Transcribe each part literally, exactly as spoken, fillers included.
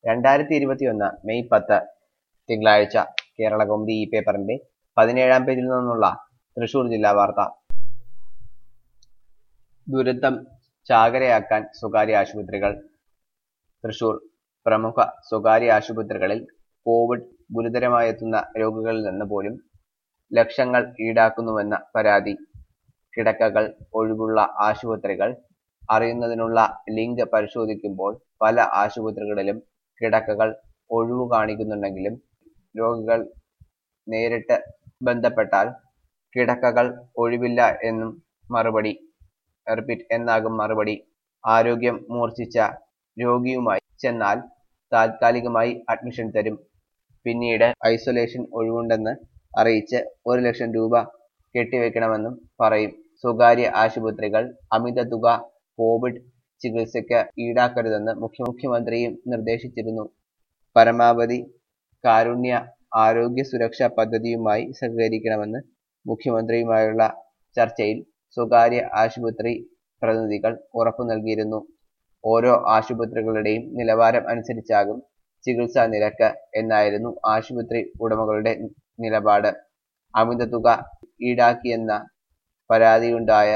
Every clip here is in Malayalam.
രണ്ടായിരത്തി ഇരുപത്തിയൊന്ന് മെയ് പത്ത് തിങ്കളാഴ്ച കേരളകൗമുദി ഈ പേപ്പറിന്റെ പതിനേഴാം പേജിൽ നിന്നുള്ള തൃശൂർ ജില്ലാ വാർത്ത. ദുരന്തം ചാകരയാക്കാൻ സ്വകാര്യ ആശുപത്രികൾ. തൃശൂർ പ്രമുഖ സ്വകാര്യ ആശുപത്രികളിൽ കോവിഡ് ഗുരുതരമായെത്തുന്ന രോഗികളിൽ നിന്ന് പോലും ലക്ഷങ്ങൾ ഈടാക്കുന്നുവെന്ന പരാതി. കിടക്കകൾ ഒഴിവുള്ള ആശുപത്രികൾ അറിയുന്നതിനുള്ള ലിങ്ക് പരിശോധിക്കുമ്പോൾ പല ആശുപത്രികളിലും കിടക്കകൾ ഒഴിവു കാണിക്കുന്നുണ്ടെങ്കിലും രോഗികൾ നേരിട്ട് ബന്ധപ്പെട്ടാൽ കിടക്കകൾ ഒഴിവില്ല എന്നും മറുപടി റിപ്പീറ്റ് എന്നാകും മറുപടി. ആരോഗ്യം മൂർച്ഛിച്ച രോഗിയുമായി ചെന്നാൽ താൽക്കാലികമായി അഡ്മിഷൻ തരും. പിന്നീട് ഐസൊലേഷൻ ഒഴിവുണ്ടെന്ന് അറിയിച്ച് ഒരു ലക്ഷം രൂപ കെട്ടിവെക്കണമെന്നും പറയും. സ്വകാര്യ ആശുപത്രികൾ അമിത തുക കോവിഡ് ചികിത്സയ്ക്ക് ഈടാക്കരുതെന്ന് മുഖ്യമന്ത്രിയും നിർദ്ദേശിച്ചിരുന്നു. പരമാവധി കാരുണ്യ ആരോഗ്യ സുരക്ഷാ പദ്ധതിയുമായി സഹകരിക്കണമെന്ന് മുഖ്യമന്ത്രിയുമായുള്ള ചർച്ചയിൽ സ്വകാര്യ ആശുപത്രി പ്രതിനിധികൾ ഉറപ്പു നൽകിയിരുന്നു. ഓരോ ആശുപത്രികളുടെയും നിലവാരം അനുസരിച്ചാകും ചികിത്സാ നിരക്ക് എന്നായിരുന്നു ആശുപത്രി ഉടമകളുടെ നിലപാട്. അമിത തുക ഈടാക്കിയെന്ന പരാതിയുണ്ടായ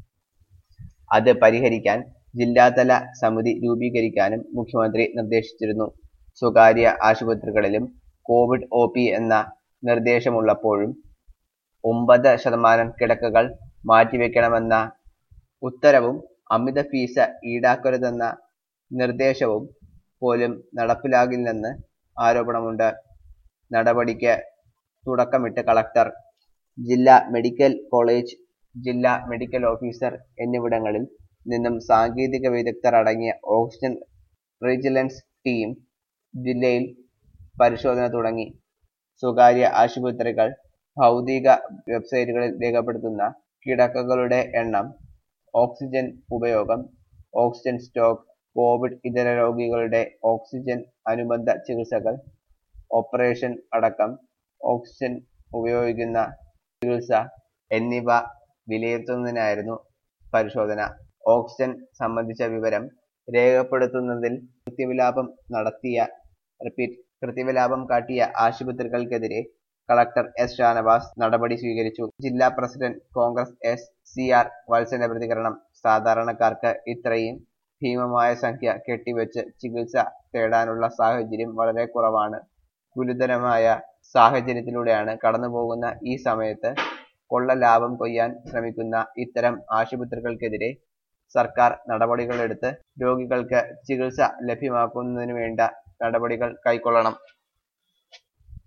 അത് പരിഹരിക്കാൻ ജില്ലാതല സമിതി രൂപീകരിക്കാനും മുഖ്യമന്ത്രി നിർദ്ദേശിച്ചിരുന്നു. സ്വകാര്യ ആശുപത്രികളിലും കോവിഡ് ഒ പി എന്ന നിർദ്ദേശമുള്ളപ്പോഴും ഒമ്പത് ശതമാനം കിടക്കകൾ മാറ്റിവെക്കണമെന്ന ഉത്തരവും അമിത ഫീസ് ഈടാക്കരുതെന്ന നിർദ്ദേശവും പോലും നടപ്പിലാകില്ലെന്ന് ആരോപണമുണ്ട്. നടപടിക്ക് തുടക്കമിട്ട് കളക്ടർ. ജില്ലാ മെഡിക്കൽ കോളേജ്, ജില്ലാ മെഡിക്കൽ ഓഫീസർ എന്നിവിടങ്ങളിൽ നിന്നും സാങ്കേതിക വിദഗ്ധർ അടങ്ങിയ ഓക്സിജൻ വിജിലൻസ് ടീം ജില്ലയിൽ പരിശോധന തുടങ്ങി. സ്വകാര്യ ആശുപത്രികൾ ഭൗതിക വെബ്സൈറ്റുകളിൽ രേഖപ്പെടുത്തുന്ന കിടക്കകളുടെ എണ്ണം, ഓക്സിജൻ ഉപയോഗം, ഓക്സിജൻ സ്റ്റോക്ക്, കോവിഡ് ഇതര രോഗികളുടെ ഓക്സിജൻ അനുബന്ധ ചികിത്സകൾ, ഓപ്പറേഷൻ അടക്കം ഓക്സിജൻ ഉപയോഗിക്കുന്ന ചികിത്സ എന്നിവ വിലയിരുത്തുന്നതിനായിരുന്നു പരിശോധന. ഓക്സിജൻ സംബന്ധിച്ച വിവരം രേഖപ്പെടുത്തുന്നതിൽ കൃത്യവിലാപം നടത്തിയ റിപ്പീറ്റ് കൃത്യവിലാപം കാട്ടിയ ആശുപത്രികൾക്കെതിരെ കളക്ടർ എസ് ഷാനവാസ് നടപടി സ്വീകരിച്ചു. ജില്ലാ president Congress S C R വത്സന്റെ പ്രതികരണം. സാധാരണക്കാർക്ക് ഇത്രയും ഭീമമായ സംഖ്യ കെട്ടിവെച്ച് ചികിത്സ തേടാനുള്ള സാഹചര്യം വളരെ കുറവാണ്. ഗുരുതരമായ സാഹചര്യത്തിലൂടെയാണ് കടന്നുപോകുന്ന ഈ സമയത്ത് കൊള്ള ലാഭം കൊയ്യാൻ ശ്രമിക്കുന്ന ഇത്തരം ആശുപത്രികൾക്കെതിരെ സർക്കാർ നടപടികളെടുത്ത് രോഗികൾക്ക് ചികിത്സ ലഭ്യമാക്കുന്നതിനു വേണ്ട നടപടികൾ കൈക്കൊള്ളണം.